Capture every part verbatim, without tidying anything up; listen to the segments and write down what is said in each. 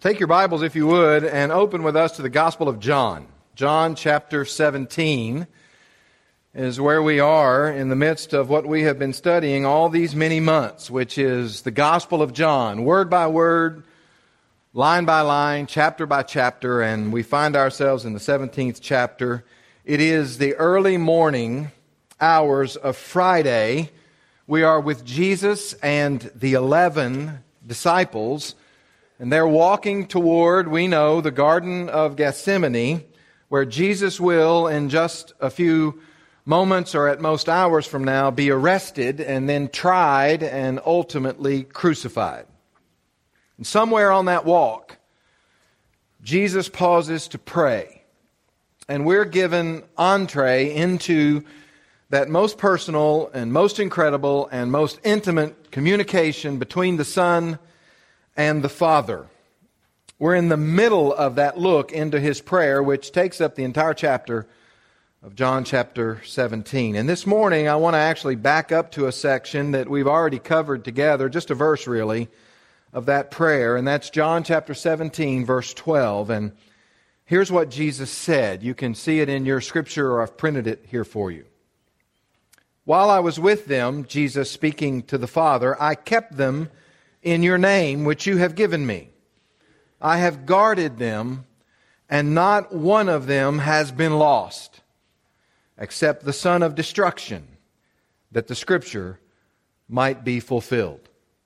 Take your Bibles, if you would, and open with us to the Gospel of John. John chapter seventeen is where we are in the midst of what we have been studying all these many months, which is the Gospel of John, word by word, line by line, chapter by chapter, and we find ourselves in the seventeenth chapter. It is the early morning hours of Friday. We are with Jesus and the eleven disciples, and they're walking toward, we know, the Garden of Gethsemane, where Jesus will, in just a few moments or at most hours from now, be arrested and then tried and ultimately crucified. And somewhere on that walk, Jesus pauses to pray. And we're given entree into that most personal and most incredible and most intimate communication between the Son and the Father. We're in the middle of that look into His prayer, which takes up the entire chapter of John chapter seventeen. And this morning I want to actually back up to a section that we've already covered together, just a verse really, of that prayer, and that's John chapter seventeen, verse twelve. And here's what Jesus said. You can see it in your scripture, or I've printed it here for you. While I was with them, Jesus speaking to the Father, I kept them in your name, which you have given me. I have guarded them, and not one of them has been lost, except the son of destruction, that the Scripture might be fulfilled.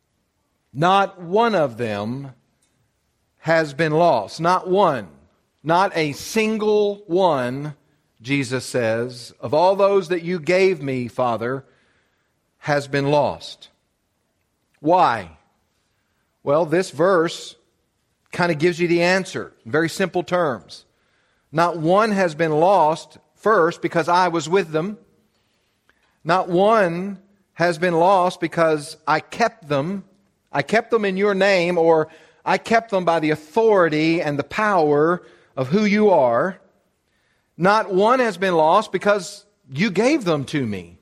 Not one of them has been lost. Not one. Not a single one, Jesus says, of all those that you gave me, Father, has been lost. Why? Well, this verse kind of gives you the answer in very simple terms. Not one has been lost, first, because I was with them. Not one has been lost because I kept them. I kept them in your name, or I kept them by the authority and the power of who you are. Not one has been lost because you gave them to me.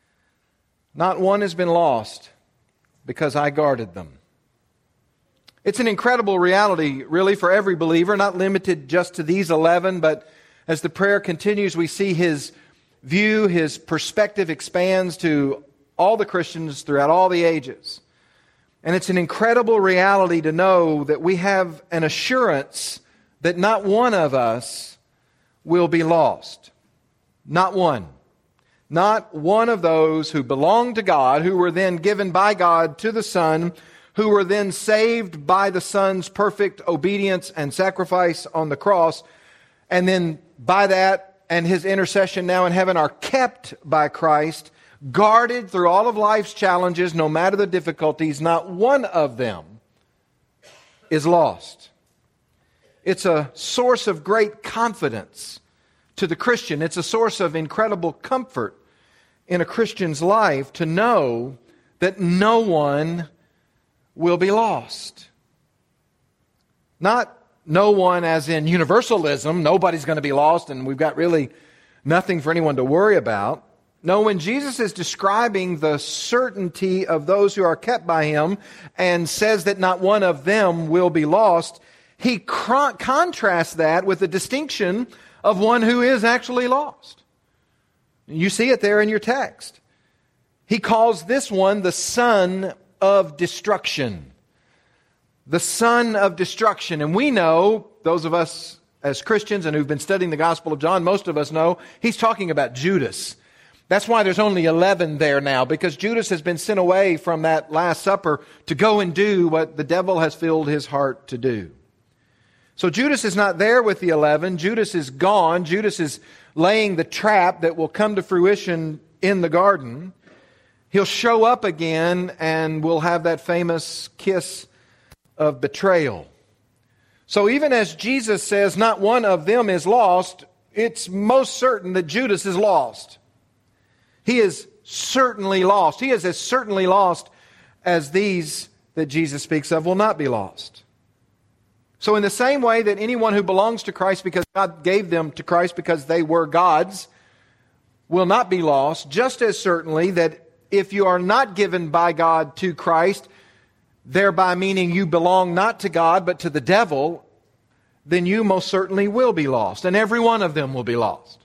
Not one has been lost because I guarded them. It's an incredible reality, really, for every believer, not limited just to these eleven, but as the prayer continues, we see his view, his perspective expands to all the Christians throughout all the ages. And it's an incredible reality to know that we have an assurance that not one of us will be lost. Not one. Not one of those who belong to God, who were then given by God to the Son, who were then saved by the Son's perfect obedience and sacrifice on the cross, and then by that and His intercession now in heaven are kept by Christ, guarded through all of life's challenges, no matter the difficulties. Not one of them is lost. It's a source of great confidence to the Christian. It's a source of incredible comfort in a Christian's life to know that no one will be lost. Not no one as in universalism, nobody's going to be lost and we've got really nothing for anyone to worry about. No, when Jesus is describing the certainty of those who are kept by Him and says that not one of them will be lost, He cr- contrasts that with the distinction of one who is actually lost. You see it there in your text. He calls this one the son of destruction. The son of destruction. And we know, those of us as Christians and who've been studying the Gospel of John, most of us know, he's talking about Judas. That's why there's only eleven there now, because Judas has been sent away from that Last Supper to go and do what the devil has filled his heart to do. So Judas is not there with the eleven. Judas is gone. Judas is laying the trap that will come to fruition in the garden. He'll show up again and we'll have that famous kiss of betrayal. So even as Jesus says not one of them is lost, it's most certain that Judas is lost. He is certainly lost. He is as certainly lost as these that Jesus speaks of will not be lost. So in the same way that anyone who belongs to Christ because God gave them to Christ because they were God's will not be lost, just as certainly that if you are not given by God to Christ thereby meaning you belong not to God but to the devil, then you most certainly will be lost, and every one of them will be lost.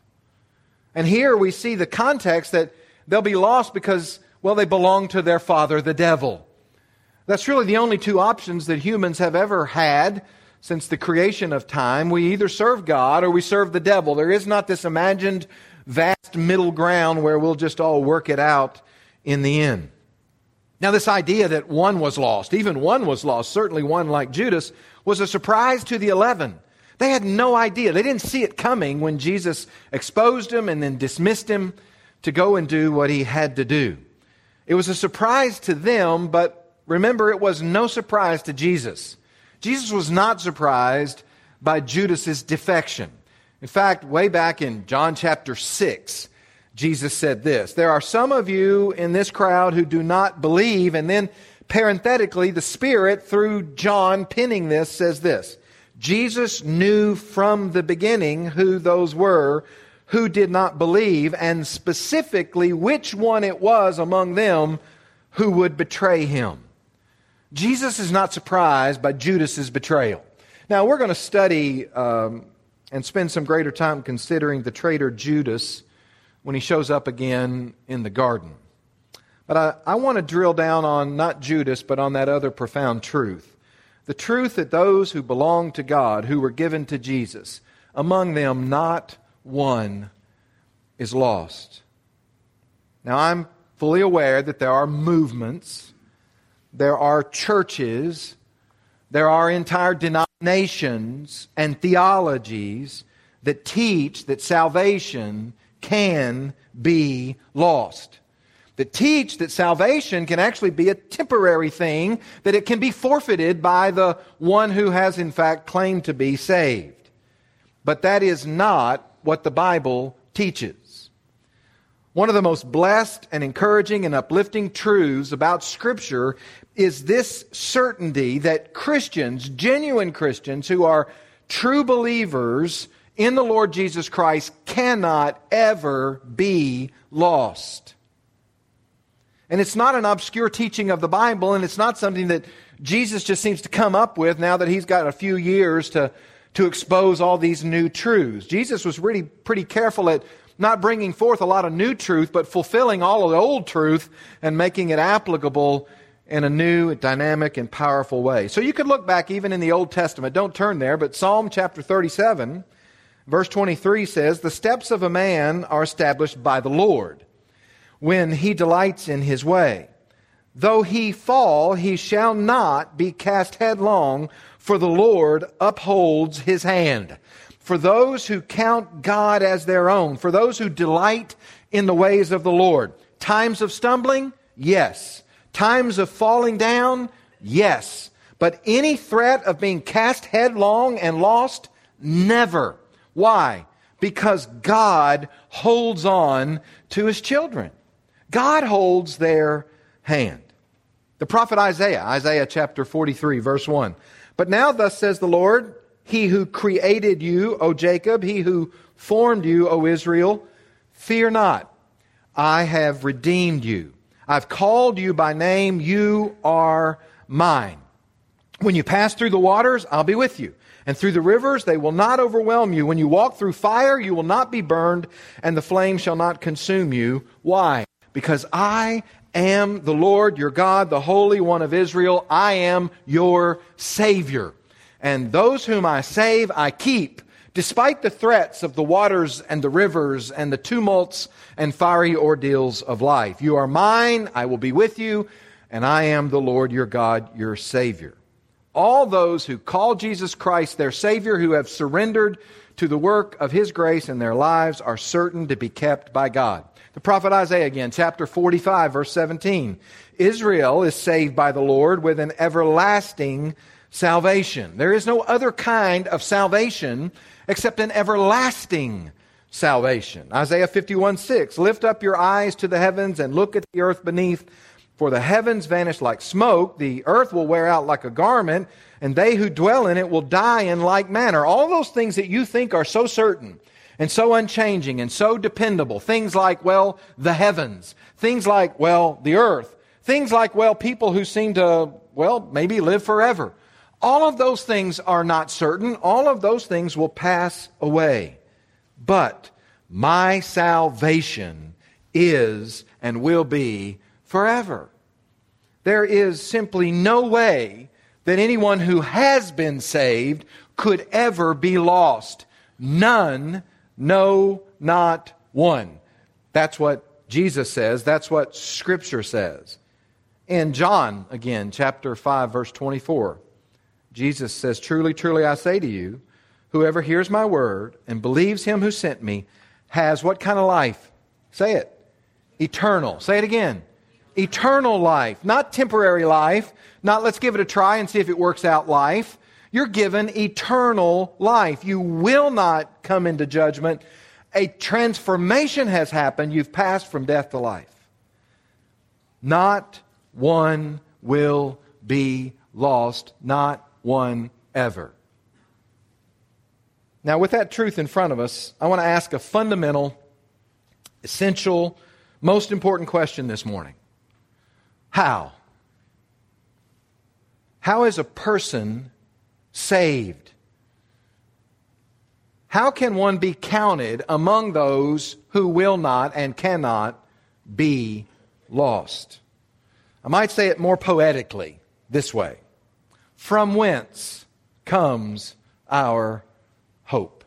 And here we see the context that they'll be lost because, well, they belong to their father, the devil. That's really the only two options that humans have ever had since the creation of time. We either serve God or we serve the devil. There is not this imagined vast middle ground where we'll just all work it out in the end. Now, this idea that one was lost, even one was lost, certainly one like Judas, was a surprise to the eleven. They had no idea. They didn't see it coming when Jesus exposed him and then dismissed him to go and do what he had to do. It was a surprise to them, but remember, it was no surprise to Jesus. Jesus was not surprised by Judas's defection. In fact, way back in John chapter six, Jesus said this, "There are some of you in this crowd who do not believe," and then parenthetically, the Spirit, through John penning this, says this, "Jesus knew from the beginning who those were who did not believe, and specifically which one it was among them who would betray him." Jesus is not surprised by Judas's betrayal. Now, we're going to study um, and spend some greater time considering the traitor Judas when he shows up again in the garden. But I, I want to drill down on not Judas, but on that other profound truth. The truth that those who belong to God, who were given to Jesus, among them not one is lost. Now, I'm fully aware that there are movements, there are churches, there are entire denominations and theologies that teach that salvation can be lost. That teach that salvation can actually be a temporary thing, that it can be forfeited by the one who has in fact claimed to be saved. But that is not what the Bible teaches. One of the most blessed and encouraging and uplifting truths about Scripture is this certainty that Christians, genuine Christians who are true believers in the Lord Jesus Christ, cannot ever be lost. And it's not an obscure teaching of the Bible, and it's not something that Jesus just seems to come up with now that he's got a few years to, to expose all these new truths. Jesus was really pretty careful at not bringing forth a lot of new truth, but fulfilling all of the old truth and making it applicable in a new, dynamic, and powerful way. So you could look back even in the Old Testament. Don't turn there, but Psalm chapter thirty-seven, verse twenty-three says, "The steps of a man are established by the Lord, when he delights in his way. Though he fall, he shall not be cast headlong, for the Lord upholds his hand." For those who count God as their own, for those who delight in the ways of the Lord. Times of stumbling? Yes. Times of falling down? Yes. But any threat of being cast headlong and lost? Never. Why? Because God holds on to his children. God holds their hand. The prophet Isaiah, Isaiah chapter forty-three, verse one. "But now thus says the Lord, He who created you, O Jacob, He who formed you, O Israel, fear not, I have redeemed you. I've called you by name, you are mine. When you pass through the waters, I'll be with you. And through the rivers, they will not overwhelm you. When you walk through fire, you will not be burned, and the flame shall not consume you." Why? Because I am the Lord your God, the Holy One of Israel. I am your Savior. And those whom I save, I keep, despite the threats of the waters and the rivers and the tumults and fiery ordeals of life. You are mine, I will be with you, and I am the Lord your God, your Savior. All those who call Jesus Christ their Savior, who have surrendered to the work of His grace in their lives, are certain to be kept by God. The prophet Isaiah again, chapter forty-five, verse seventeen. "Israel is saved by the Lord with an everlasting salvation." There is no other kind of salvation except an everlasting salvation. Isaiah fifty-one, six. "Lift up your eyes to the heavens and look at the earth beneath, for the heavens vanish like smoke, the earth will wear out like a garment, and they who dwell in it will die in like manner." All those things that you think are so certain and so unchanging and so dependable. Things like, well, the heavens. Things like, well, the earth. Things like, well, people who seem to well, maybe live forever. All of those things are not certain. All of those things will pass away. But my salvation is and will be forever. There is simply no way that anyone who has been saved could ever be lost. None, no, not one. That's what Jesus says. That's what Scripture says. In John, again, chapter five, verse twenty-four, Jesus says, "Truly, truly, I say to you, whoever hears my word and believes him who sent me has" what kind of life? Say it. Eternal. Say it again. Eternal life. Not temporary life. Not let's give it a try and see if it works out life. You're given eternal life. You will not come into judgment. A transformation has happened. You've passed from death to life. Not one will be lost. Not one ever. Now, with that truth in front of us, I want to ask a fundamental, essential, most important question this morning. How? How is a person saved? How can one be counted among those who will not and cannot be lost? I might say it more poetically this way. From whence comes our hope?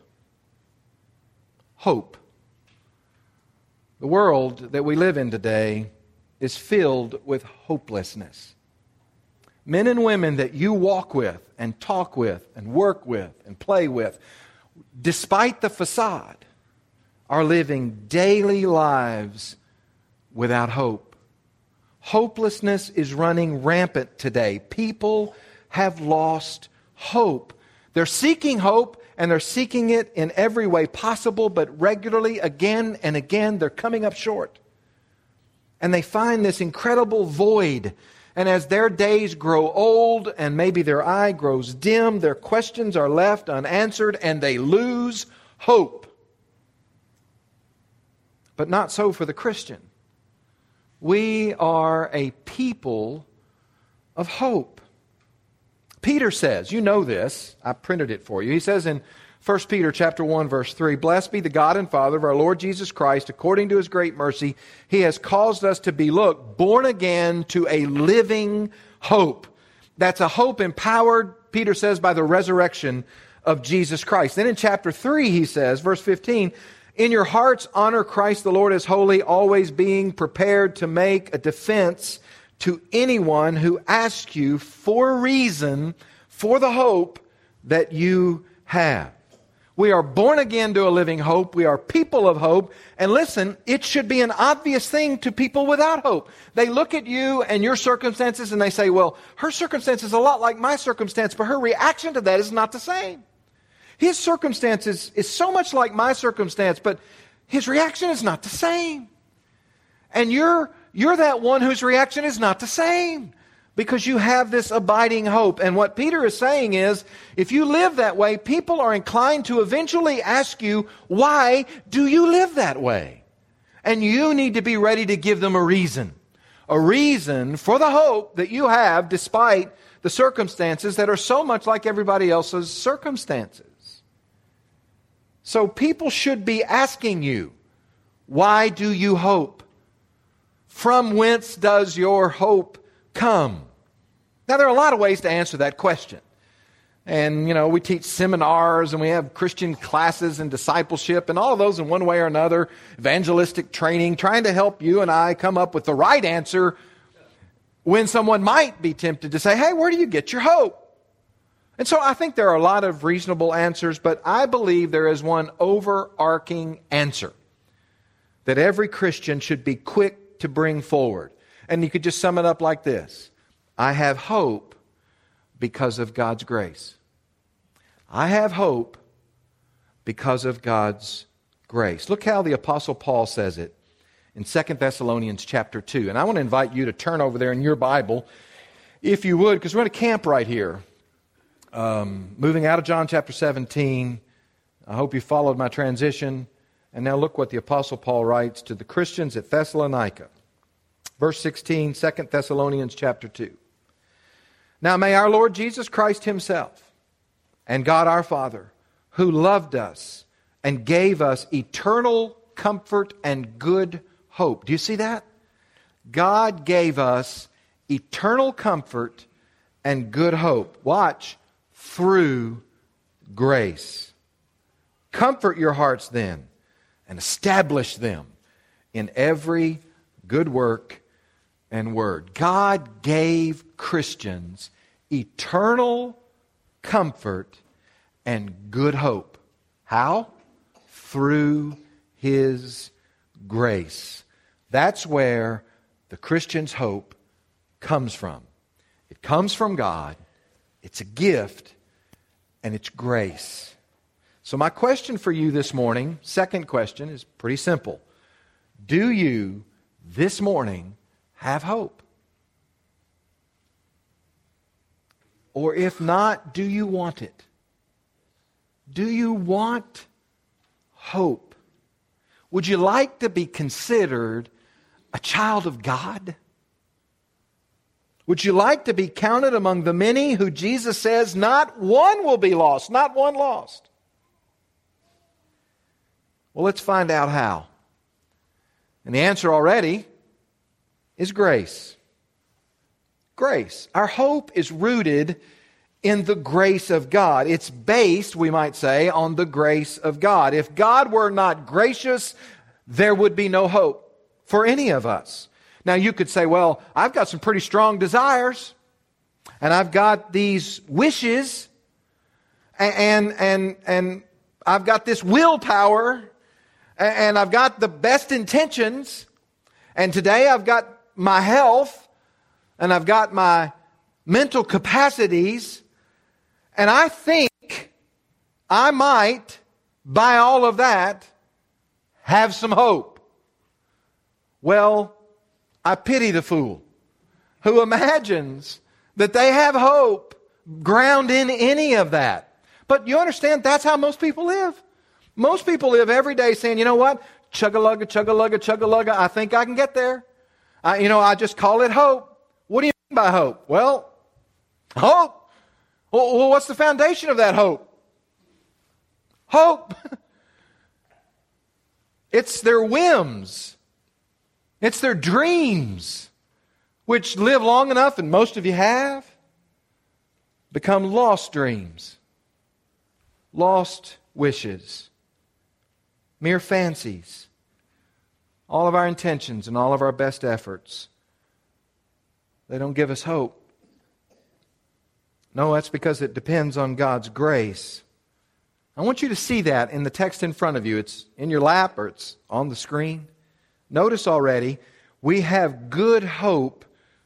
Hope. The world that we live in today is filled with hopelessness. Men and women that you walk with and talk with and work with and play with, despite the facade, are living daily lives without hope. Hopelessness is running rampant today. People have lost hope. They're seeking hope, and they're seeking it in every way possible, but regularly, again and again, they're coming up short. And they find this incredible void. And as their days grow old and maybe their eye grows dim, their questions are left unanswered and they lose hope. But not so for the Christian. We are a people of hope. Peter says, you know this, I printed it for you. He says in First Peter chapter one, verse three, "Blessed be the God and Father of our Lord Jesus Christ, according to His great mercy, He has caused us to be, look, born again to a living hope." That's a hope empowered, Peter says, by the resurrection of Jesus Christ. Then in chapter three, he says, verse fifteen, "In your hearts honor Christ the Lord as holy, always being prepared to make a defense to anyone who asks you for a reason for the hope that you have." We are born again to a living hope. We are people of hope. And listen, it should be an obvious thing to people without hope. They look at you and your circumstances and they say, well, her circumstance is a lot like my circumstance, but her reaction to that is not the same. His circumstances is so much like my circumstance, but his reaction is not the same. And you're, you're that one whose reaction is not the same. Because you have this abiding hope. And what Peter is saying is, if you live that way, people are inclined to eventually ask you, why do you live that way? And you need to be ready to give them a reason. A reason for the hope that you have despite the circumstances that are so much like everybody else's circumstances. So people should be asking you, why do you hope? From whence does your hope come? Now, there are a lot of ways to answer that question. And, you know, we teach seminars and we have Christian classes and discipleship and all of those in one way or another, evangelistic training, trying to help you and I come up with the right answer when someone might be tempted to say, hey, where do you get your hope? And so I think there are a lot of reasonable answers, but I believe there is one overarching answer that every Christian should be quick to bring forward. And you could just sum it up like this. I have hope because of God's grace. I have hope because of God's grace. Look how the Apostle Paul says it in Second Thessalonians chapter two. And I want to invite you to turn over there in your Bible, if you would, because we're going to camp right here. Um, moving out of John chapter seventeen. I hope you followed my transition. And now look what the Apostle Paul writes to the Christians at Thessalonica. Verse sixteen, Second Thessalonians chapter two. Now may our Lord Jesus Christ himself and God our Father, who loved us and gave us eternal comfort and good hope. Do you see that? God gave us eternal comfort and good hope. Watch. Through grace. Comfort your hearts then and establish them in every good work and word. God gave Christians eternal comfort and good hope. How? Through His grace. That's where the Christian's hope comes from. It comes from God. It's a gift, and it's grace. So my question for you this morning, second question, is pretty simple. Do you, this morning, have hope? Or if not, do you want it? Do you want hope? Would you like to be considered a child of God? Would you like to be counted among the many who Jesus says not one will be lost, not one lost? Well, let's find out how. And the answer already is grace. Grace. Our hope is rooted in the grace of God. It's based, we might say, on the grace of God. If God were not gracious, there would be no hope for any of us. Now you could say, well, I've got some pretty strong desires, and I've got these wishes, and and and I've got this willpower, and I've got the best intentions, and today I've got my health, and I've got my mental capacities, and I think I might, by all of that, have some hope. Well, I pity the fool who imagines that they have hope ground in any of that. But you understand, that's how most people live. Most people live every day saying, you know what? Chug-a-lugga, chug-a-lugga, chug-a-lugga, I think I can get there. I, you know, I just call it hope. What do you mean by hope? Well, hope. Well, what's the foundation of that hope? Hope. It's their whims. It's their dreams, which live long enough, and most of you have, become lost dreams, lost wishes, mere fancies. All of our intentions and all of our best efforts, they don't give us hope. No, that's because it depends on God's grace. I want you to see that in the text in front of you. It's in your lap or it's on the screen. Notice already, we have good hope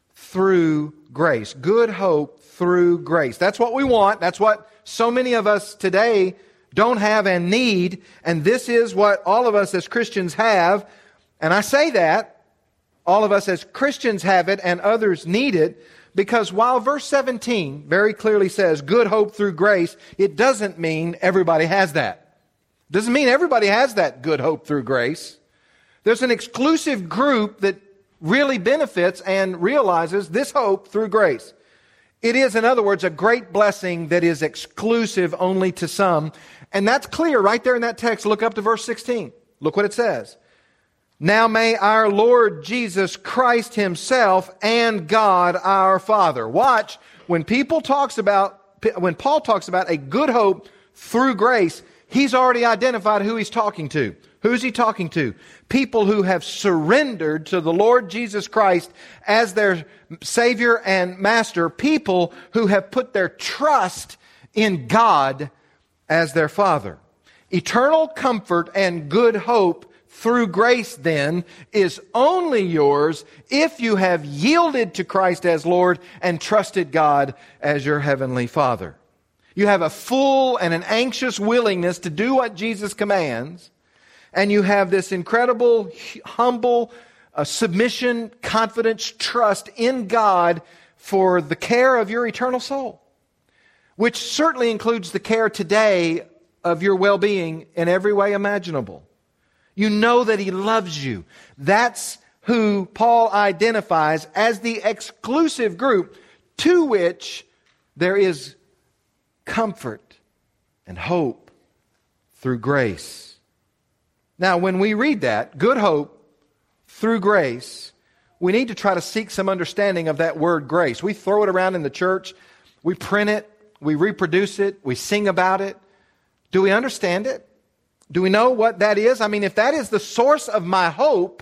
through grace. Good hope through grace. That's what we want. That's what so many of us today don't have and need. And this is what all of us as Christians have. And I say that, all of us as Christians have it and others need it, because while verse seventeen very clearly says good hope through grace, it doesn't mean everybody has that. It doesn't mean everybody has that good hope through grace. There's an exclusive group that really benefits and realizes this hope through grace. It is, in other words, a great blessing that is exclusive only to some. And that's clear right there in that text. Look up to verse sixteen. Look what it says. Now may our Lord Jesus Christ Himself and God our Father. Watch, when people talks about, when Paul talks about a good hope through grace, he's already identified who he's talking to. Who's he talking to? People who have surrendered to the Lord Jesus Christ as their Savior and Master. People who have put their trust in God as their Father. Eternal comfort and good hope through grace, then, is only yours if you have yielded to Christ as Lord and trusted God as your Heavenly Father. You have a full and an anxious willingness to do what Jesus commands, and you have this incredible, humble uh, submission, confidence, trust in God for the care of your eternal soul, which certainly includes the care today of your well-being in every way imaginable. You know that He loves you. That's who Paul identifies as the exclusive group to which There is comfort and hope through grace. Now, when we read that, good hope through grace, we need to try to seek some understanding of that word grace. We throw it around in the church. We print it. We reproduce it. We sing about it. Do we understand it? Do we know what that is? I mean, if that is the source of my hope,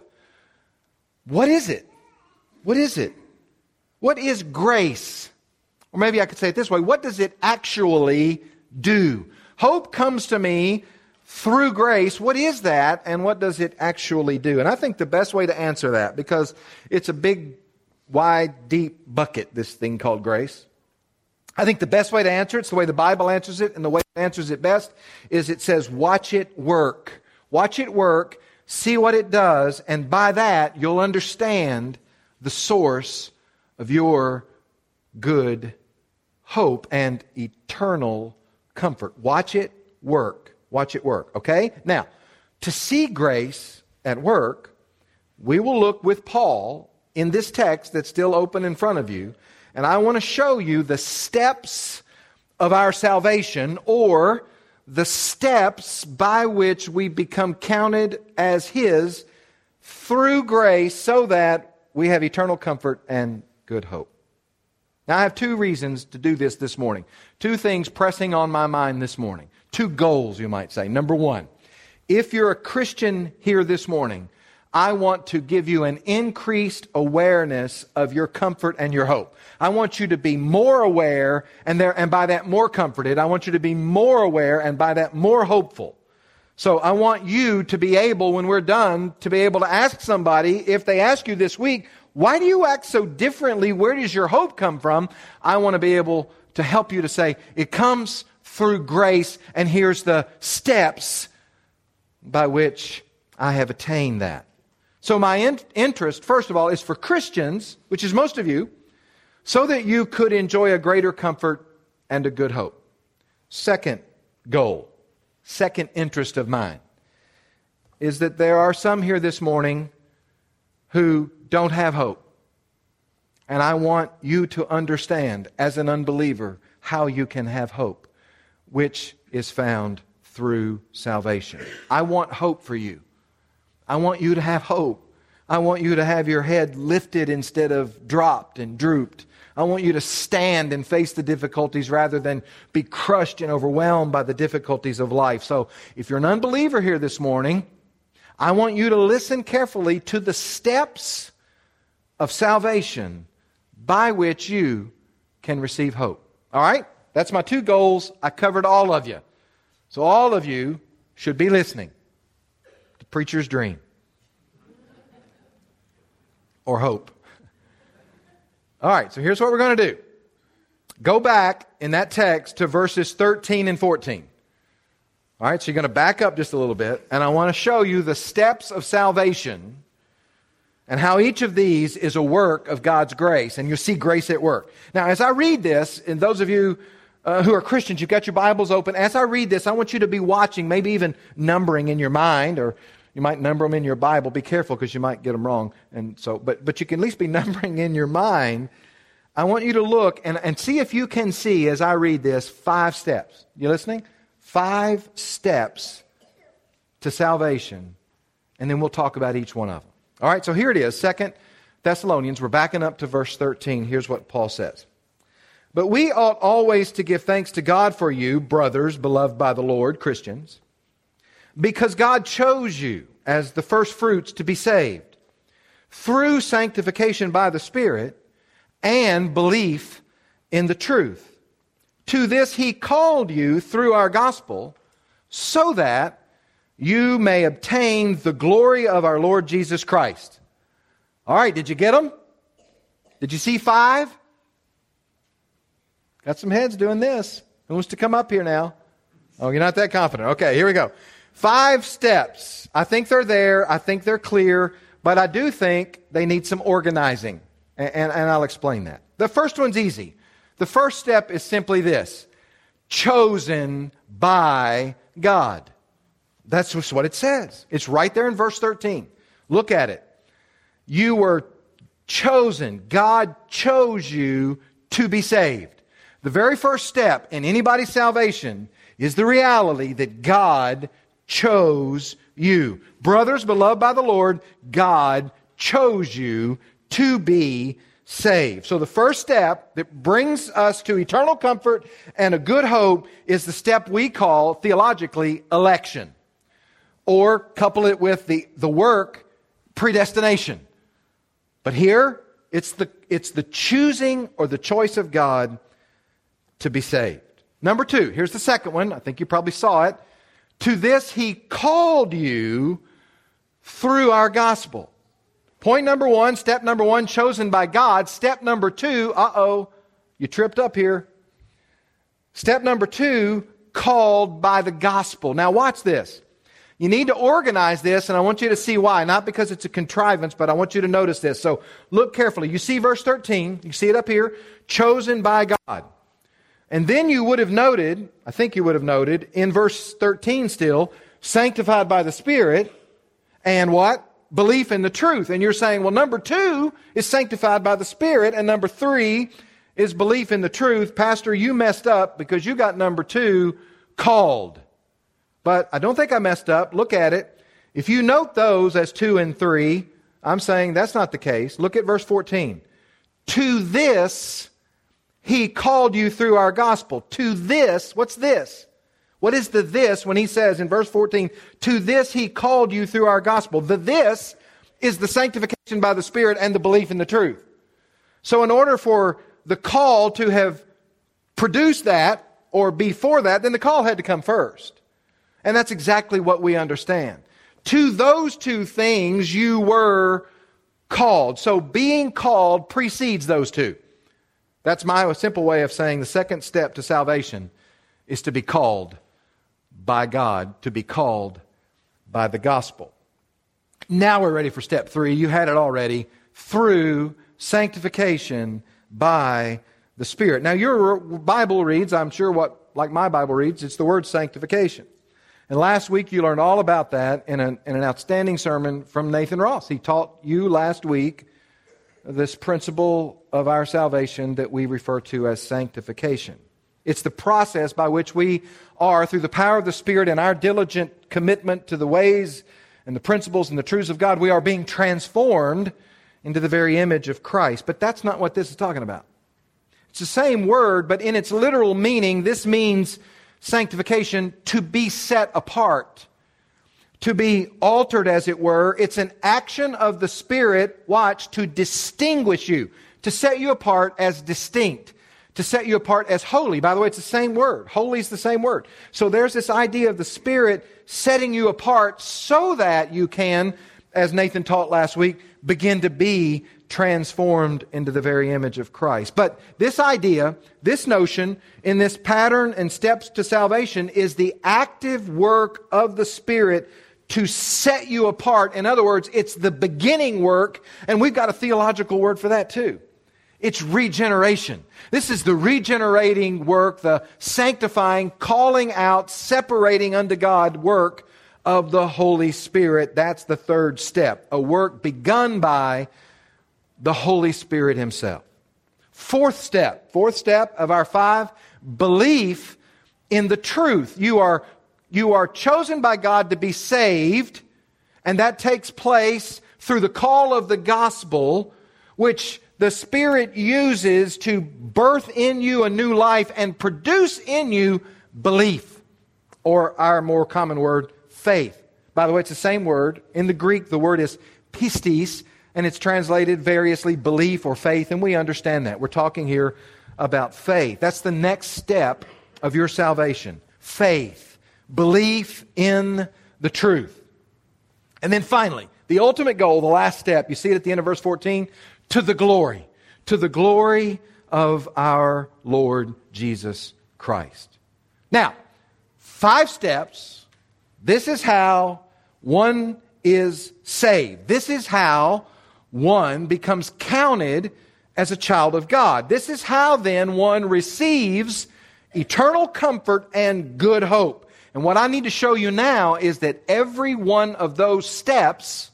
what is it? What is it? What is grace? Or maybe I could say it this way. What does it actually do? Hope comes to me through grace. What is that, and what does it actually do? And I think the best way to answer that, because it's a big, wide, deep bucket, this thing called grace. I think the best way to answer it, it's the way the Bible answers it, and the way it answers it best, is it says, watch it work. Watch it work, see what it does, and by that, you'll understand the source of your good hope and eternal comfort. Watch it work. Watch it work, okay? Now, to see grace at work, we will look with Paul in this text that's still open in front of you, and I want to show you the steps of our salvation, or the steps by which we become counted as His through grace, so that we have eternal comfort and good hope. Now, I have two reasons to do this this morning. Two things pressing on my mind this morning. Two goals, you might say. Number one, if you're a Christian here this morning, I want to give you an increased awareness of your comfort and your hope. I want you to be more aware, and there, and by that more comforted. I want you to be more aware, and by that more hopeful. So I want you to be able, when we're done, to be able to ask somebody, if they ask you this week, why do you act so differently? Where does your hope come from? I want to be able to help you to say, it comes through grace, and here's the steps by which I have attained that. So my in- interest, first of all, is for Christians, which is most of you, so that you could enjoy a greater comfort and a good hope. Second goal, second interest of mine, is that there are some here this morning who don't have hope. And I want you to understand, as an unbeliever, how you can have hope, which is found through salvation. I want hope for you. I want you to have hope. I want you to have your head lifted instead of dropped and drooped. I want you to stand and face the difficulties rather than be crushed and overwhelmed by the difficulties of life. So if you're an unbeliever here this morning, I want you to listen carefully to the steps of salvation by which you can receive hope. All right? That's my two goals. I covered all of you. So all of you should be listening. The preacher's dream. Or hope. All right, so here's what we're going to do. Go back in that text to verses thirteen and fourteen. All right, so you're going to back up just a little bit, and I want to show you the steps of salvation and how each of these is a work of God's grace, and you'll see grace at work. Now, as I read this, and those of you uh, who are Christians, you've got your Bibles open. As I read this, I want you to be watching, maybe even numbering in your mind, or you might number them in your Bible. Be careful, because you might get them wrong. And so, but but you can at least be numbering in your mind. I want you to look and, and see if you can see, as I read this, five steps. You listening? Five steps to salvation. And then we'll talk about each one of them. All right, so here it is. Second Thessalonians. We're backing up to verse thirteen. Here's what Paul says. But we ought always to give thanks to God for you, brothers, beloved by the Lord, Christians, because God chose you as the first fruits to be saved through sanctification by the Spirit and belief in the truth. To this He called you through our gospel, so that you may obtain the glory of our Lord Jesus Christ. All right, did you get them? Did you see five? Got some heads doing this. Who wants to come up here now? Oh, you're not that confident. Okay, here we go. Five steps. I think they're there. I think they're clear. But I do think they need some organizing. And, and, and I'll explain that. The first one's easy. The first step is simply this. Chosen by God. That's just what it says. It's right there in verse thirteen. Look at it. You were chosen. God chose you to be saved. The very first step in anybody's salvation is the reality that God chose you. Brothers, beloved by the Lord, God chose you to be saved. So the first step that brings us to eternal comfort and a good hope is the step we call, theologically, election. Or couple it with the, the work, predestination. But here, it's the, it's the choosing or the choice of God to be saved. Number two, here's the second one. I think you probably saw it. To this He called you through our gospel. Point number one, step number one, chosen by God. Step number two, uh-oh, you tripped up here. Step number two, called by the gospel. Now watch this. You need to organize this, and I want you to see why. Not because it's a contrivance, but I want you to notice this. So look carefully. You see verse thirteen. You see it up here. Chosen by God. And then you would have noted, I think you would have noted, in verse thirteen still, sanctified by the Spirit, and what? Belief in the truth. And you're saying, well, number two is sanctified by the Spirit, and number three is belief in the truth. Pastor, you messed up because you got number two, called. But I don't think I messed up. Look at it. If you note those as two and three, I'm saying that's not the case. Look at verse fourteen. To this He called you through our gospel. To this, what's this? What is the this when he says in verse fourteen, to this He called you through our gospel? The this is the sanctification by the Spirit and the belief in the truth. So in order for the call to have produced that or before that, then the call had to come first. And that's exactly what we understand. To those two things you were called. So being called precedes those two. That's my simple way of saying the second step to salvation is to be called by God, to be called by the gospel. Now we're ready for step three. You had it already. Through sanctification by the Spirit. Now your Bible reads, I'm sure what, like my Bible reads, it's the word sanctification. And last week you learned all about that in an, in an outstanding sermon from Nathan Ross. He taught you last week this principle of our salvation that we refer to as sanctification. It's the process by which we are, through the power of the Spirit and our diligent commitment to the ways and the principles and the truths of God, we are being transformed into the very image of Christ. But that's not what this is talking about. It's the same word, but in its literal meaning, this means sanctification, to be set apart, to be altered, as it were. It's an action of the Spirit, watch, to distinguish you, to set you apart as distinct, to set you apart as holy. By the way, it's the same word. Holy is the same word. So there's this idea of the Spirit setting you apart so that you can, as Nathan taught last week, begin to be transformed into the very image of Christ. But this idea, this notion, in this pattern and steps to salvation is the active work of the Spirit to set you apart. In other words, it's the beginning work, and we've got a theological word for that too. It's regeneration. This is the regenerating work, the sanctifying, calling out, separating unto God work of the Holy Spirit. That's the third step, a work begun by the Holy Spirit Himself. Fourth step, fourth step of our five, belief in the truth. You are, you are chosen by God to be saved, and that takes place through the call of the gospel, which the Spirit uses to birth in you a new life and produce in you belief, or our more common word, faith. By the way, it's the same word. In the Greek, the word is pistis, and it's translated variously belief or faith, and we understand that. We're talking here about faith. That's the next step of your salvation. Faith. Belief in the truth. And then finally, the ultimate goal, the last step, you see it at the end of verse fourteen, to the glory. To the glory of our Lord Jesus Christ. Now, five steps. This is how one is saved. This is how one becomes counted as a child of God. This is how then one receives eternal comfort and good hope. And what I need to show you now is that every one of those steps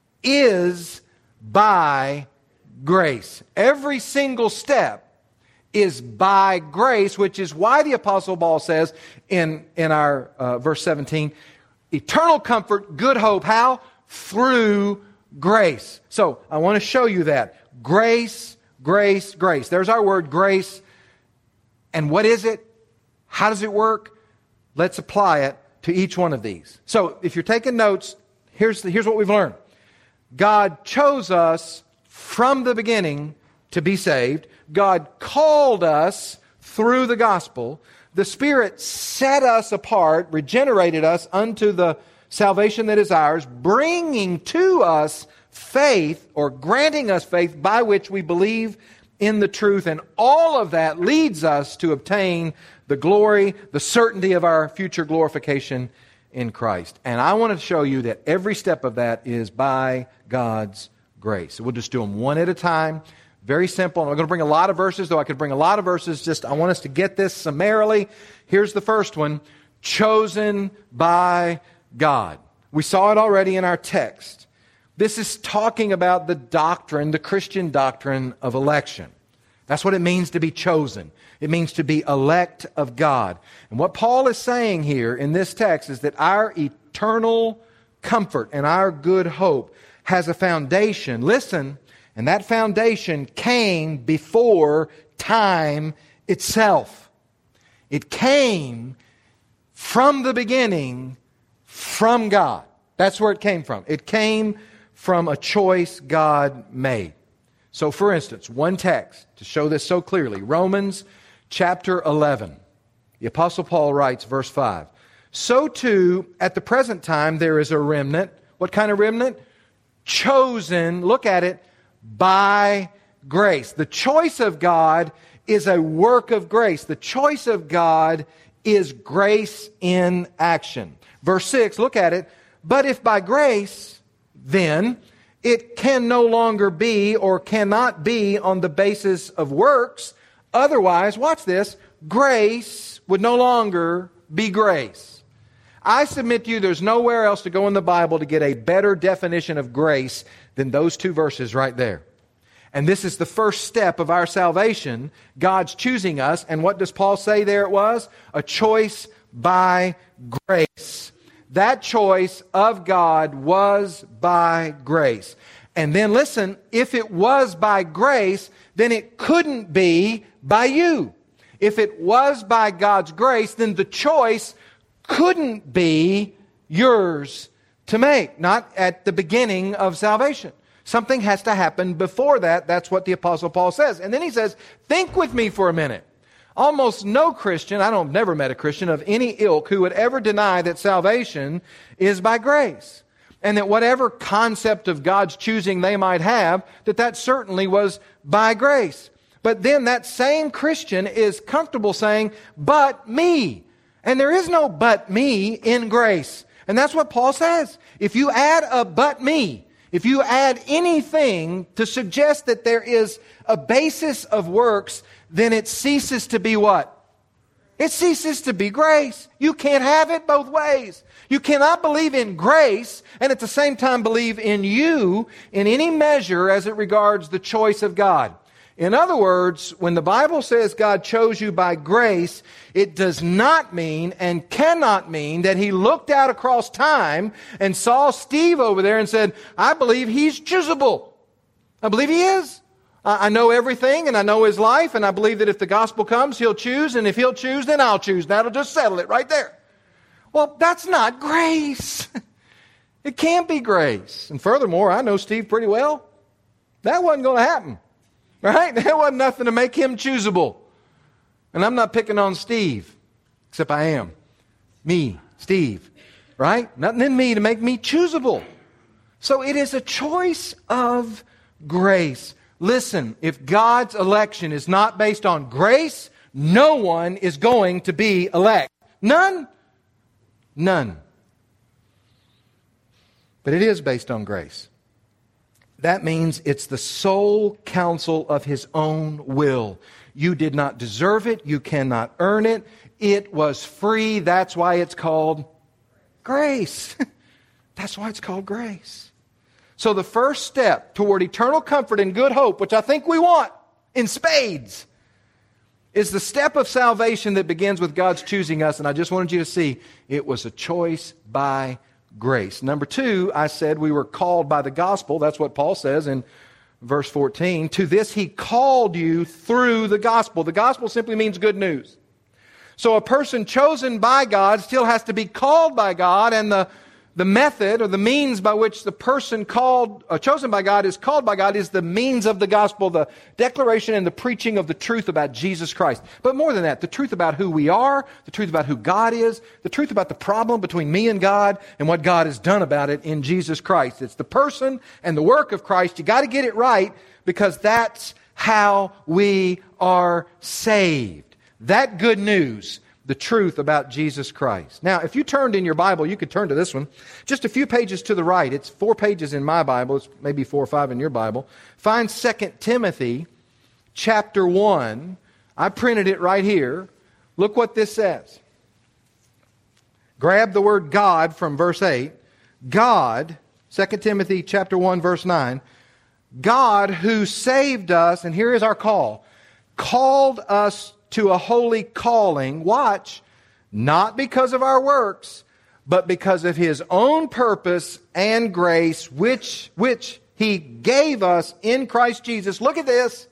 is by grace. Every single step is by grace, which is why the Apostle Paul says in, in our uh, verse seventeen, eternal comfort, good hope. How? Through grace. So I want to show you that. Grace, grace, grace. There's our word, grace. And what is it? How does it work? Let's apply it to each one of these. So if you're taking notes, here's, the, here's what we've learned. God chose us from the beginning to be saved. God called us through the gospel. The Spirit set us apart, regenerated us unto the salvation that is ours, bringing to us faith, or granting us faith by which we believe in the truth. And all of that leads us to obtain the glory, the certainty of our future glorification in Christ. And I want to show you that every step of that is by God's grace. So we'll just do them one at a time. Very simple. I'm going to bring a lot of verses, though I could bring a lot of verses. Just I want us to get this summarily. Here's the first one. Chosen by God. We saw it already in our text. This is talking about the doctrine, the Christian doctrine of election. That's what it means to be chosen. It means to be elect of God. And what Paul is saying here in this text is that our eternal comfort and our good hope has a foundation. Listen, and that foundation came before time itself. It came from the beginning from God. That's where it came from. It came from a choice God made. So for instance, one text to show this so clearly, Romans chapter eleven. The Apostle Paul writes, verse five, so too at the present time there is a remnant. What kind of remnant? Chosen, look at it, by grace. The choice of God is a work of grace. The choice of God is grace in action. Verse six, look at it. But if by grace, then it can no longer be or cannot be on the basis of works. Otherwise, watch this, grace would no longer be grace. I submit to you there's nowhere else to go in the Bible to get a better definition of grace than those two verses right there. And this is the first step of our salvation, God's choosing us. And what does Paul say there it was? A choice by grace. That choice of God was by grace. And then listen, if it was by grace, then it couldn't be by you. If it was by God's grace, then the choice couldn't be yours to make, not at the beginning of salvation. Something has to happen before that. That's what the Apostle Paul says. And then he says, think with me for a minute. Almost no Christian, I don't never met a Christian of any ilk who would ever deny that salvation is by grace. And that whatever concept of God's choosing they might have, that that certainly was by grace. But then that same Christian is comfortable saying, but me. And there is no but me in grace. And that's what Paul says. If you add a but me, if you add anything to suggest that there is a basis of works, then it ceases to be what? It ceases to be grace. You can't have it both ways. You cannot believe in grace and at the same time believe in you in any measure as it regards the choice of God. In other words, when the Bible says God chose you by grace, it does not mean and cannot mean that He looked out across time and saw Steve over there and said, I believe he's choosable. I believe he is. I know everything and I know his life and I believe that if the gospel comes, he'll choose, and if he'll choose, then I'll choose. That'll just settle it right there. Well, that's not grace. It can't be grace. And furthermore, I know Steve pretty well. That wasn't going to happen. Right? There wasn't nothing to make him choosable. And I'm not picking on Steve, except I am. Me, Steve. Right? Nothing in me to make me choosable. So it is a choice of grace. Listen, if God's election is not based on grace, no one is going to be elect. None. None. But it is based on grace. That means it's the sole counsel of His own will. You did not deserve it. You cannot earn it. It was free. That's why it's called grace. That's why it's called grace. So the first step toward eternal comfort and good hope, which I think we want in spades, is the step of salvation that begins with God's choosing us. And I just wanted you to see it was a choice by grace. Number two, I said we were called by the gospel. That's what Paul says in verse fourteen. To this he called you through the gospel. The gospel simply means good news. So a person chosen by God still has to be called by God, and the, the method or the means by which the person called, uh, chosen by God is called by God is the means of the gospel, the declaration and the preaching of the truth about Jesus Christ. But more than that, the truth about who we are, the truth about who God is, the truth about the problem between me and God, and what God has done about it in Jesus Christ. It's the person and the work of Christ. You got to get it right, because that's how we are saved. That good news, the truth about Jesus Christ. Now, if you turned in your Bible, you could turn to this one. Just a few pages to the right. It's four pages in my Bible. It's maybe four or five in your Bible. Find Second Timothy chapter one. I printed it right here. Look what this says. Grab the word God from verse eight. God, Second Timothy chapter one, verse nine. God who saved us, and here is our call, called us to a holy calling, watch, not because of our works, but because of His own purpose and grace, which, which He gave us in Christ Jesus. Look at this.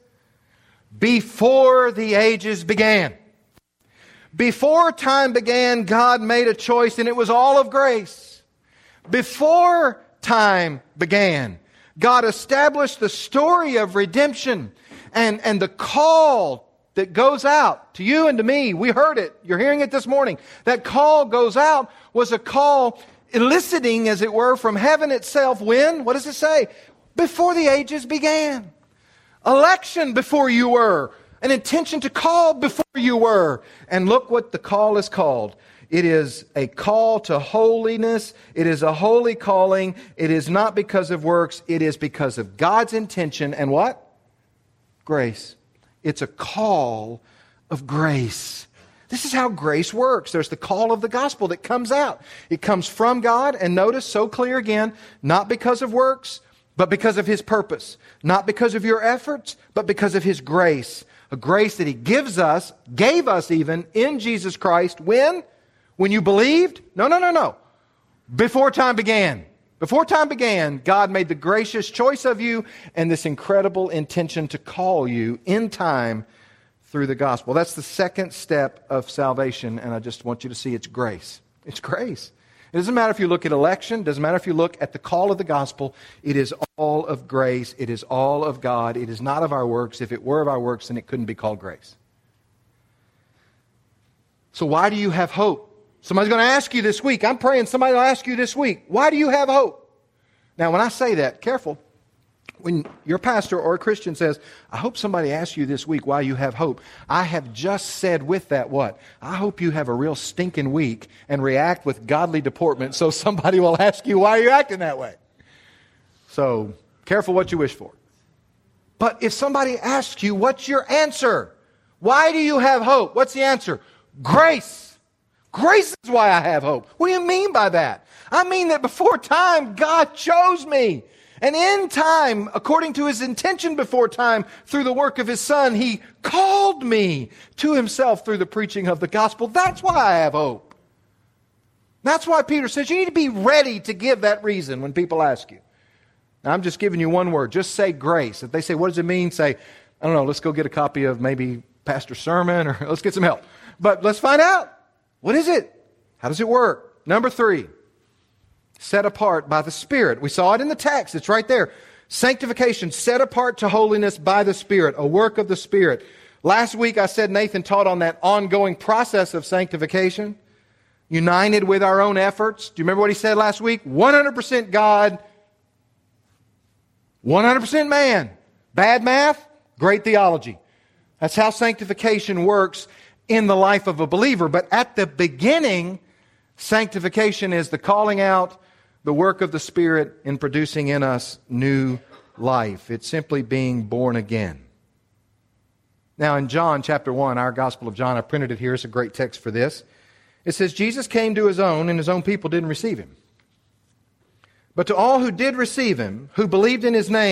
Before the ages began. Before time began, God made a choice, and it was all of grace. Before time began, God established the story of redemption and, and the call that goes out to you and to me. We heard it. You're hearing it this morning. That call goes out was a call eliciting, as it were, from heaven itself. When? What does it say? Before the ages began. Election before you were. An intention to call before you were. And look what the call is called. It is a call to holiness. It is a holy calling. It is not because of works. It is because of God's intention and what? Grace. It's a call of grace. This is how grace works. There's the call of the gospel that comes out. It comes from God, and notice, so clear again, not because of works, but because of His purpose. Not because of your efforts, but because of His grace. A grace that He gives us, gave us even, in Jesus Christ. When? When you believed? No, no, no, no. Before time began. Before time began, God made the gracious choice of you and this incredible intention to call you in time through the gospel. That's the second step of salvation, and I just want you to see it's grace. It's grace. It doesn't matter if you look at election. It doesn't matter if you look at the call of the gospel. It is all of grace. It is all of God. It is not of our works. If it were of our works, then it couldn't be called grace. So why do you have hope? Somebody's going to ask you this week. I'm praying somebody will ask you this week, why do you have hope? Now, when I say that, careful. When your pastor or a Christian says, I hope somebody asks you this week why you have hope, I have just said with that what? I hope you have a real stinking week and react with godly deportment so somebody will ask you why you're acting that way. So, careful what you wish for. But if somebody asks you, what's your answer? Why do you have hope? What's the answer? Grace. Grace is why I have hope. What do you mean by that? I mean that before time, God chose me. And in time, according to His intention before time, through the work of His Son, He called me to Himself through the preaching of the gospel. That's why I have hope. That's why Peter says you need to be ready to give that reason when people ask you. Now, I'm just giving you one word. Just say grace. If they say, what does it mean? Say, I don't know, let's go get a copy of maybe Pastor's sermon, or let's get some help. But let's find out. What is it? How does it work? Number three, set apart by the Spirit. We saw it in the text. It's right there. Sanctification, set apart to holiness by the Spirit, a work of the Spirit. Last week I said Nathan taught on that ongoing process of sanctification, united with our own efforts. Do you remember what he said last week? one hundred percent God, one hundred percent man. Bad math, great theology. That's how sanctification works in the life of a believer. But at the beginning, sanctification is the calling out, the work of the Spirit in producing in us new life. It's simply being born again. Now in John chapter one, our Gospel of John, I printed it here. It's a great text for this. It says, Jesus came to His own, and His own people didn't receive Him. But to all who did receive Him, who believed in His name,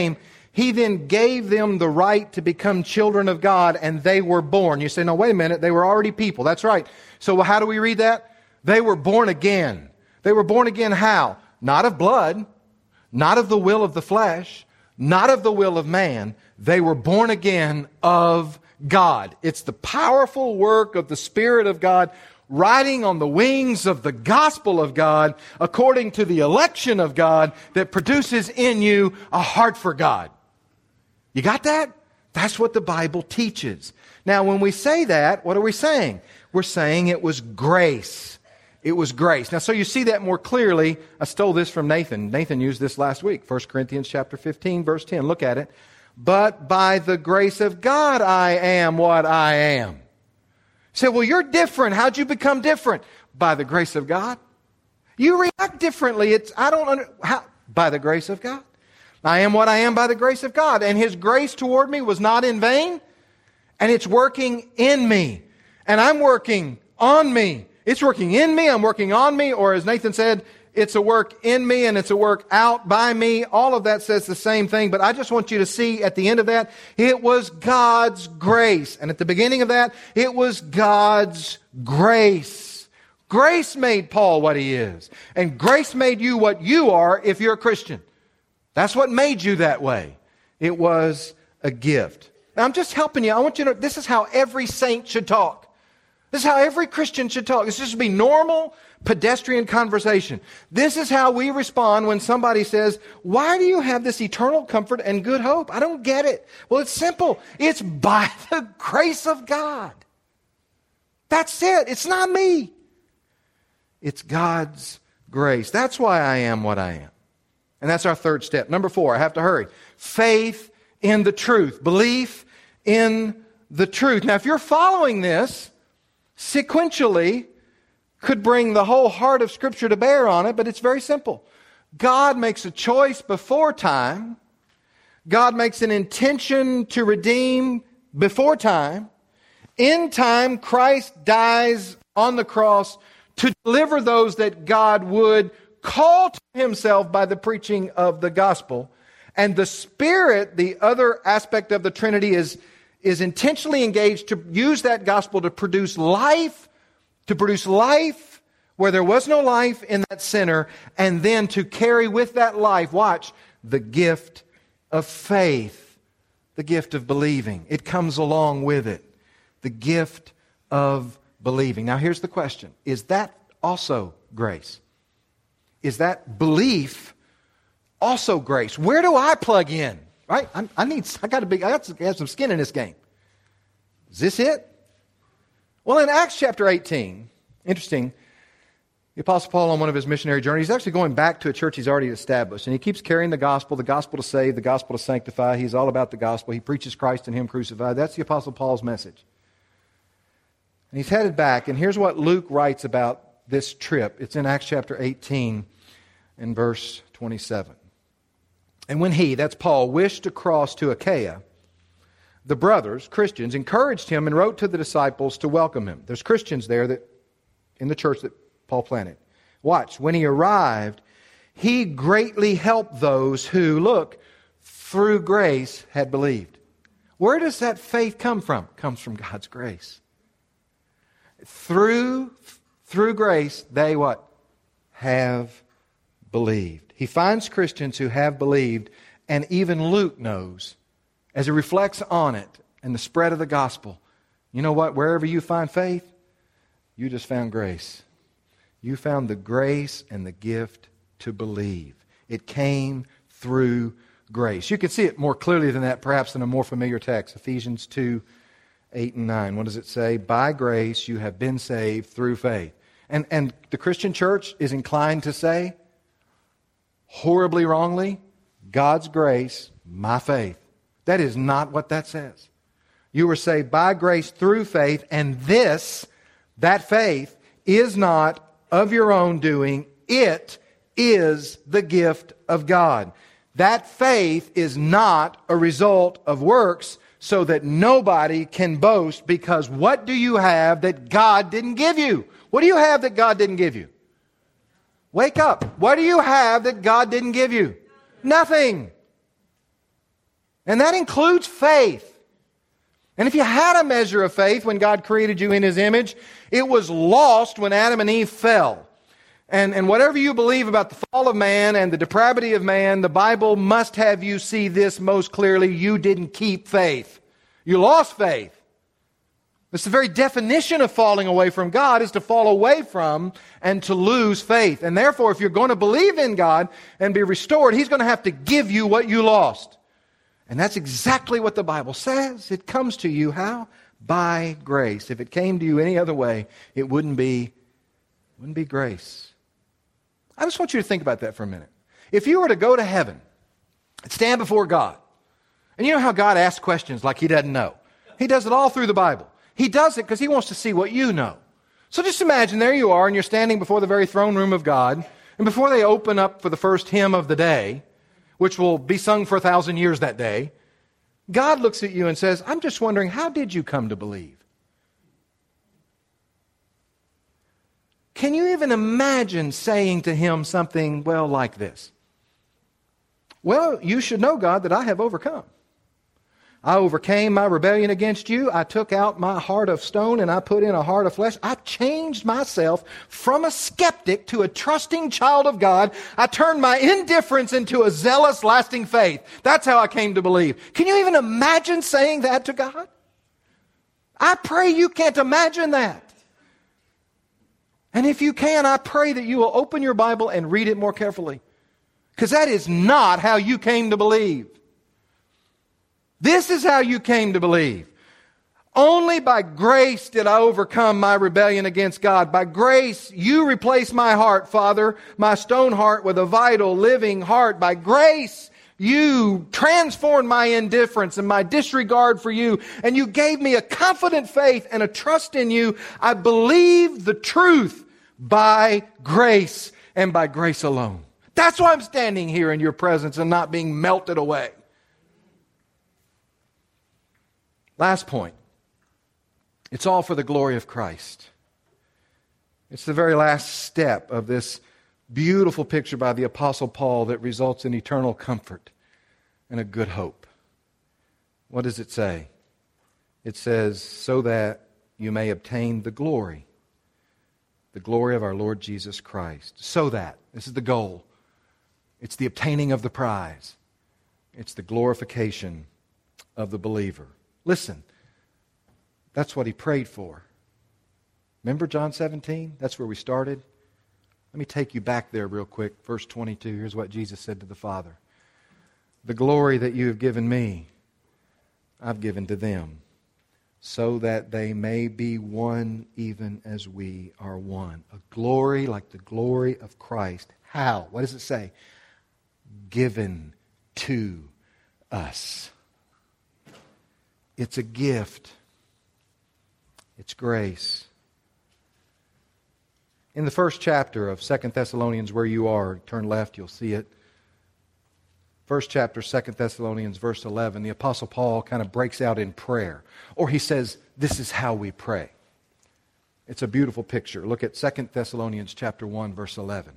He then gave them the right to become children of God, and they were born. You say, no, wait a minute, they were already people. That's right. So how do we read that? They were born again. They were born again how? Not of blood, not of the will of the flesh, not of the will of man. They were born again of God. It's the powerful work of the Spirit of God riding on the wings of the gospel of God according to the election of God that produces in you a heart for God. You got that? That's what the Bible teaches. Now, when we say that, what are we saying? We're saying it was grace. It was grace. Now, so you see that more clearly. I stole this from Nathan. Nathan used this last week. First Corinthians chapter fifteen, verse ten. Look at it. But by the grace of God, I am what I am. You say, well, you're different. How'd you become different? By the grace of God. You react differently. It's, I don't under, how, by the grace of God. I am what I am by the grace of God. And His grace toward me was not in vain. And it's working in me. And I'm working on me. It's working in me. I'm working on me. Or as Nathan said, it's a work in me and it's a work out by me. All of that says the same thing. But I just want you to see at the end of that, it was God's grace. And at the beginning of that, it was God's grace. Grace made Paul what he is. And grace made you what you are if you're a Christian. That's what made you that way. It was a gift. Now, I'm just helping you. I want you to know this is how every saint should talk. This is how every Christian should talk. This should be normal, pedestrian conversation. This is how we respond when somebody says, why do you have this eternal comfort and good hope? I don't get it. Well, it's simple. It's by the grace of God. That's it. It's not me. It's God's grace. That's why I am what I am. And that's our third step. Number four, I have to hurry. Faith in the truth. Belief in the truth. Now, if you're following this, sequentially could bring the whole heart of Scripture to bear on it, but it's very simple. God makes a choice before time. God makes an intention to redeem before time. In time, Christ dies on the cross to deliver those that God would call to Himself by the preaching of the gospel. And the Spirit, the other aspect of the Trinity, is, is intentionally engaged to use that gospel to produce life, to produce life where there was no life in that sinner, and then to carry with that life, watch, the gift of faith, the gift of believing. It comes along with it. The gift of believing. Now here's the question. Is that also grace? Is that belief also grace? Where do I plug in? Right? I, I need. I got to be. I got to have some skin in this game. Is this it? Well, in Acts chapter eighteen, interesting. The Apostle Paul, on one of his missionary journeys, he's actually going back to a church he's already established, and he keeps carrying the gospel, the gospel to save, the gospel to sanctify. He's all about the gospel. He preaches Christ and Him crucified. That's the Apostle Paul's message. And he's headed back, and here's what Luke writes about this trip. It's in Acts chapter eighteen and verse twenty-seven. And when he, that's Paul, wished to cross to Achaia, the brothers, Christians, encouraged him and wrote to the disciples to welcome him. There's Christians there that in the church that Paul planted. Watch, when he arrived, he greatly helped those who, look, through grace had believed. Where does that faith come from? It comes from God's grace. Through Through grace, they what? Have believed. He finds Christians who have believed, and even Luke knows, as he reflects on it and the spread of the gospel, you know what? Wherever you find faith, you just found grace. You found the grace and the gift to believe. It came through grace. You can see it more clearly than that, perhaps in a more familiar text, Ephesians two, eight and nine. What does it say? By grace you have been saved through faith. And, and the Christian church is inclined to say, horribly wrongly, God's grace, my faith. That is not what that says. You were saved by grace through faith, and this, that faith, is not of your own doing. It is the gift of God. That faith is not a result of works, so that nobody can boast, because what do you have that God didn't give you? What do you have that God didn't give you? Wake up. What do you have that God didn't give you? Nothing. And that includes faith. And if you had a measure of faith when God created you in His image, it was lost when Adam and Eve fell. And, and whatever you believe about the fall of man and the depravity of man, the Bible must have you see this most clearly. You didn't keep faith. You lost faith. It's the very definition of falling away from God, is to fall away from and to lose faith. And therefore, if you're going to believe in God and be restored, He's going to have to give you what you lost. And that's exactly what the Bible says. It comes to you how? By grace. If it came to you any other way, it wouldn't be, wouldn't be grace. I just want you to think about that for a minute. If you were to go to heaven and stand before God, and you know how God asks questions like He doesn't know. He does it all through the Bible. He does it because He wants to see what you know. So just imagine there you are and you're standing before the very throne room of God, and before they open up for the first hymn of the day, which will be sung for a thousand years that day, God looks at you and says, I'm just wondering, how did you come to believe? Can you even imagine saying to Him something, well, like this? Well, you should know, God, that I have overcome. I overcame my rebellion against you. I took out my heart of stone and I put in a heart of flesh. I changed myself from a skeptic to a trusting child of God. I turned my indifference into a zealous, lasting faith. That's how I came to believe. Can you even imagine saying that to God? I pray you can't imagine that. And if you can, I pray that you will open your Bible and read it more carefully. Because that is not how you came to believe. This is how you came to believe. Only by grace did I overcome my rebellion against God. By grace, you replaced my heart, Father, my stone heart with a vital, living heart. By grace, you transformed my indifference and my disregard for you, and you gave me a confident faith and a trust in you. I believe the truth by grace and by grace alone. That's why I'm standing here in your presence and not being melted away. Last point. It's all for the glory of Christ. It's the very last step of this beautiful picture by the Apostle Paul that results in eternal comfort and a good hope. What does it say? It says, so that you may obtain the glory, the glory of our Lord Jesus Christ. So that, this is the goal. It's the obtaining of the prize. It's the glorification of the believer. Listen, that's what he prayed for. Remember John seventeen? That's where we started. Let me take you back there real quick. Verse twenty-two, here's what Jesus said to the Father. The glory that you have given me, I've given to them, so that they may be one even as we are one. A glory like the glory of Christ. How? What does it say? Given to us. It's a gift. It's grace. In the first chapter of Second Thessalonians, where you are, turn left, you'll see it. First chapter, Second Thessalonians, verse eleven, the Apostle Paul kind of breaks out in prayer. Or he says, this is how we pray. It's a beautiful picture. Look at Second Thessalonians chapter one, verse eleven.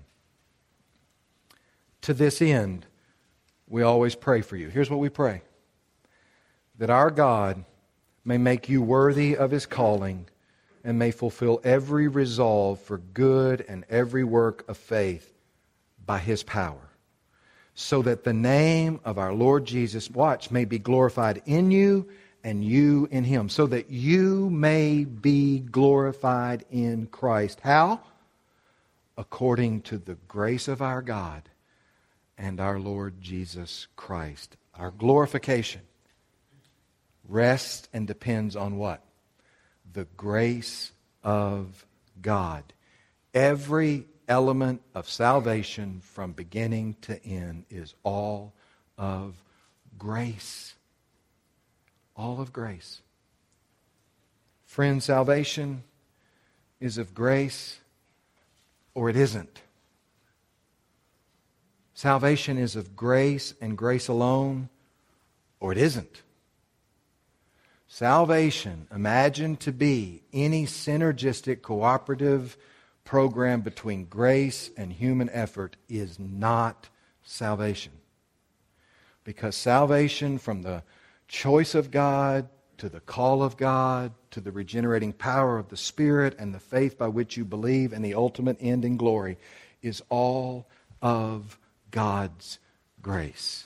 To this end, we always pray for you. Here's what we pray. That our God may make you worthy of His calling and may fulfill every resolve for good and every work of faith by His power, so that the name of our Lord Jesus, watch, may be glorified in you and you in Him, so that you may be glorified in Christ. How? According to the grace of our God and our Lord Jesus Christ. Our glorification rests and depends on what? The grace of God. Every element of salvation from beginning to end is all of grace. All of grace. Friend, salvation is of grace or it isn't. Salvation is of grace and grace alone or it isn't. Salvation, imagined to be any synergistic, cooperative program between grace and human effort, is not salvation. Because salvation from the choice of God to the call of God to the regenerating power of the Spirit and the faith by which you believe and the ultimate end in glory is all of God's grace.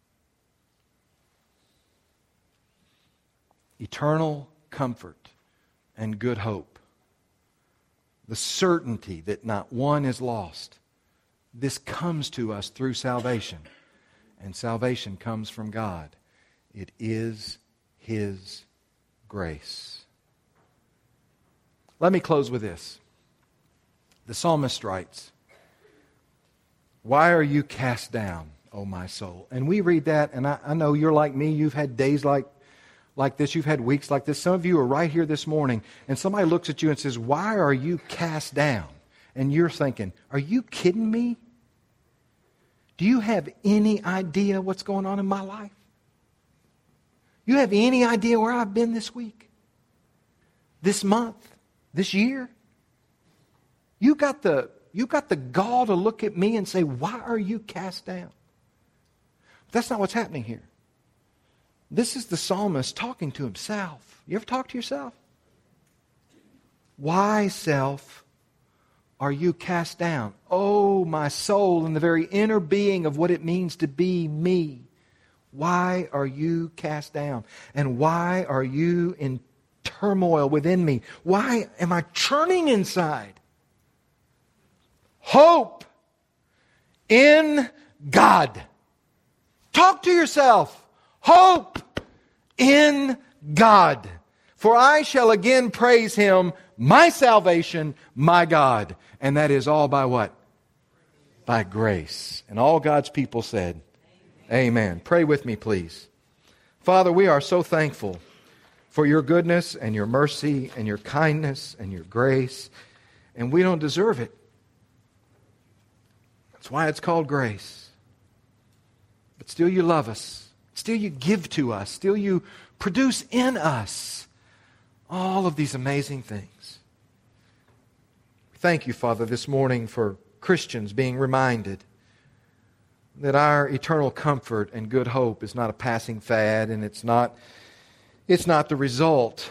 Eternal comfort and good hope. The certainty that not one is lost. This comes to us through salvation. And salvation comes from God. It is His grace. Let me close with this. The psalmist writes, "Why are you cast down, O my soul?" And we read that, and I, I know you're like me. You've had days like, like this. You've had weeks like this. Some of you are right here this morning, and somebody looks at you and says, "Why are you cast down?" And you're thinking, "Are you kidding me? Do you have any idea what's going on in my life? You have any idea where I've been this week? This month? This year? You got the, you got the gall to look at me and say, 'Why are you cast down?'" But that's not what's happening here. This is the psalmist talking to himself. You ever talk to yourself? "Why, self, are you cast down? Oh, my soul, in the very inner being of what it means to be me. Why are you cast down? And why are you in turmoil within me? Why am I churning inside? Hope in God." Talk to yourself. Hope in God. "For I shall again praise Him, my salvation, my God." And that is all by what? By grace. And all God's people said, Amen. Amen. Pray with me, please. Father, we are so thankful for your goodness and your mercy and your kindness and your grace. And we don't deserve it. That's why it's called grace. But still you love us. Still you give to us. Still you produce in us all of these amazing things. Thank you, Father, this morning for Christians being reminded that our eternal comfort and good hope is not a passing fad, and it's not, it's not the result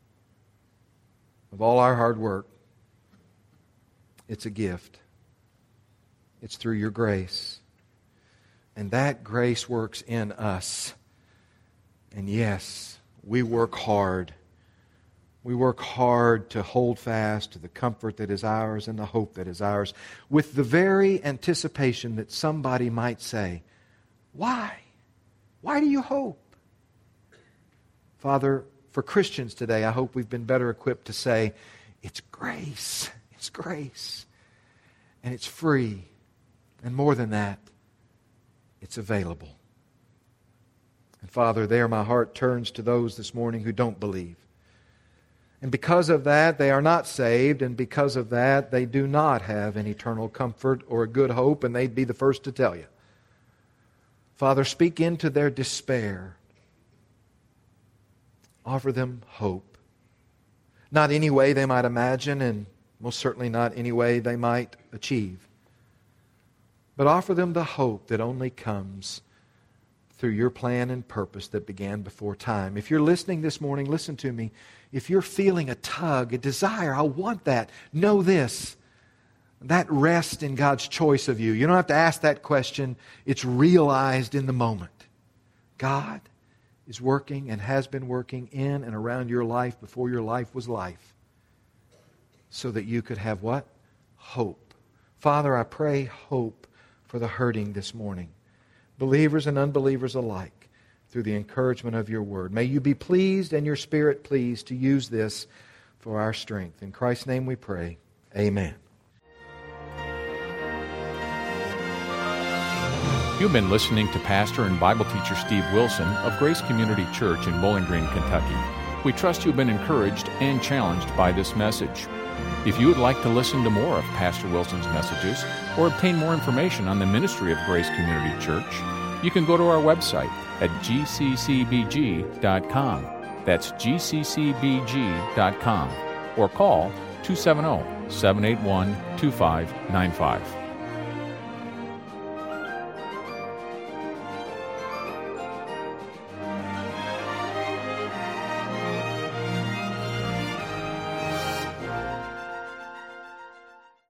of all our hard work. It's a gift. It's through your grace. And that grace works in us. And yes, we work hard. We work hard to hold fast to the comfort that is ours and the hope that is ours, with the very anticipation that somebody might say, "Why? Why do you hope?" Father, for Christians today, I hope we've been better equipped to say, it's grace. It's grace. And it's free. And more than that, it's available. And Father, there my heart turns to those this morning who don't believe. And because of that, they are not saved, and because of that, they do not have an eternal comfort or a good hope, and they'd be the first to tell you. Father, speak into their despair. Offer them hope. Not any way they might imagine, and most certainly not any way they might achieve. But offer them the hope that only comes through your plan and purpose that began before time. If you're listening this morning, listen to me. If you're feeling a tug, a desire, I want that, know this. That rests in God's choice of you. You don't have to ask that question. It's realized in the moment. God is working and has been working in and around your life before your life was life, so that you could have what? Hope. Father, I pray hope for the hurting this morning, believers and unbelievers alike, through the encouragement of your word. May you be pleased and your Spirit pleased to use this for our strength. In Christ's name we pray. Amen. You've been listening to Pastor and Bible teacher Steve Wilson of Grace Community Church in Bowling Green, Kentucky. We trust you've been encouraged and challenged by this message. If you would like to listen to more of Pastor Wilson's messages or obtain more information on the ministry of Grace Community Church, you can go to our website at g c c b g dot com. That's g c c b g dot com. Or call two seven zero, seven eight one, two five nine five.